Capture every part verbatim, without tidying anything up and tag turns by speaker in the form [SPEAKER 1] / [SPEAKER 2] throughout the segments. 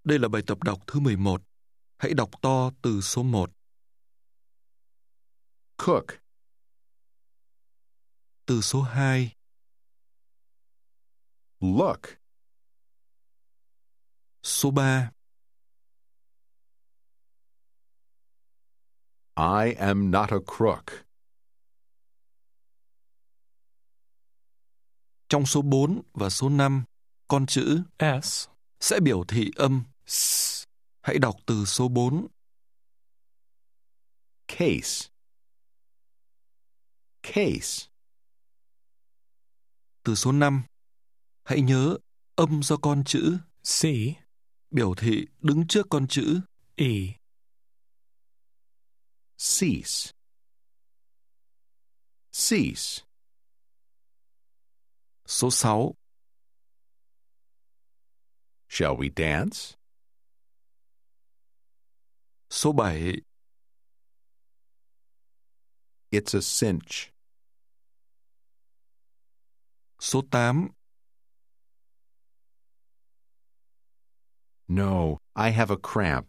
[SPEAKER 1] Đây là bài tập đọc thứ mười một. Hãy đọc to từ số một.
[SPEAKER 2] cook,
[SPEAKER 1] Từ số hai.
[SPEAKER 2] look,
[SPEAKER 1] Số ba.
[SPEAKER 2] I am not a crook.
[SPEAKER 1] Trong số bốn và số năm, con chữ
[SPEAKER 3] S,
[SPEAKER 1] sẽ biểu thị âm S. Hãy đọc từ số bốn.
[SPEAKER 2] Case, case,
[SPEAKER 1] Từ số năm. Hãy nhớ âm do con chữ
[SPEAKER 3] C,
[SPEAKER 1] biểu thị đứng trước con chữ
[SPEAKER 3] E,
[SPEAKER 2] cease, cease,
[SPEAKER 1] số sáu.
[SPEAKER 2] shall we dance?
[SPEAKER 1] Số bảy.
[SPEAKER 2] It's a cinch.
[SPEAKER 1] Số tám.
[SPEAKER 2] No, I have a cramp.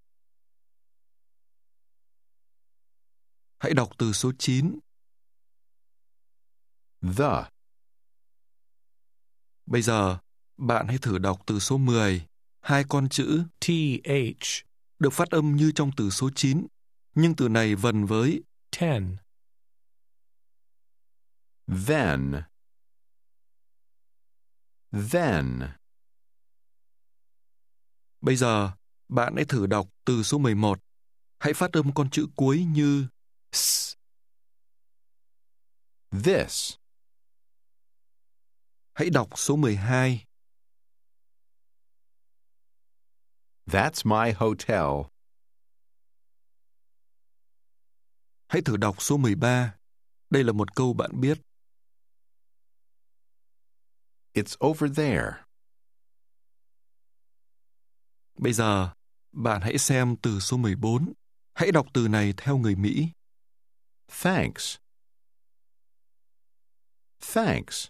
[SPEAKER 1] Hãy đọc từ số chín.
[SPEAKER 2] The,
[SPEAKER 1] Bây giờ, bạn hãy thử đọc từ số mười. Hai con chữ
[SPEAKER 3] T, H,
[SPEAKER 1] được phát âm như trong từ số chín, nhưng từ này vần với
[SPEAKER 3] ten,
[SPEAKER 2] then, then,
[SPEAKER 1] Bây giờ, bạn hãy thử đọc từ số mười một. Hãy phát âm con chữ cuối như S.
[SPEAKER 2] this,
[SPEAKER 1] Hãy đọc số mười hai.
[SPEAKER 2] that's my hotel.
[SPEAKER 1] Hãy thử đọc số mười ba. Đây là một câu bạn biết.
[SPEAKER 2] It's over there.
[SPEAKER 1] Bây giờ, bạn hãy xem từ số mười bốn. Hãy đọc từ này theo người Mỹ.
[SPEAKER 2] Thanks, thanks,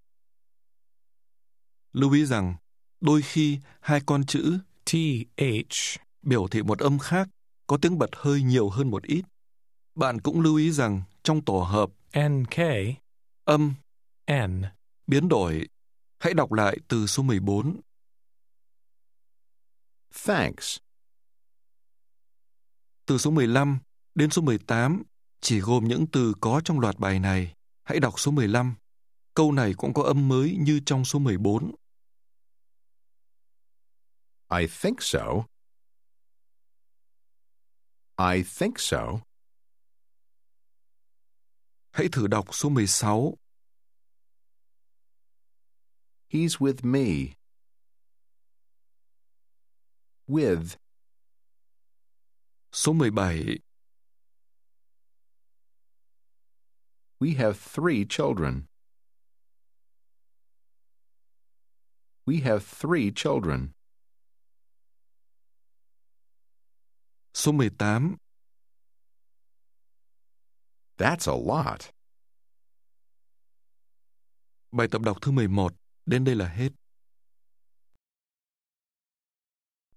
[SPEAKER 1] Lưu ý rằng, đôi khi hai con chữ
[SPEAKER 3] T, H,
[SPEAKER 1] biểu thị một âm khác có tiếng bật hơi nhiều hơn một ít. Bạn cũng lưu ý rằng trong tổ hợp
[SPEAKER 3] N, K,
[SPEAKER 1] âm
[SPEAKER 3] N,
[SPEAKER 1] biến đổi. Hãy đọc lại từ số mười bốn.
[SPEAKER 2] thanks,
[SPEAKER 1] Từ số mười lăm đến số mười tám chỉ gồm những từ có trong loạt bài này. Hãy đọc số mười lăm. Câu này cũng có âm mới như trong số mười bốn.
[SPEAKER 2] I think so. I think so.
[SPEAKER 1] Hãy thử đọc số mười sáu.
[SPEAKER 2] He's with me. With,
[SPEAKER 1] Số mười bảy.
[SPEAKER 2] we have three children. We have three children.
[SPEAKER 1] Số mười tám.
[SPEAKER 2] That's a lot.
[SPEAKER 1] Bài tập đọc thứ mười một đến đây là hết.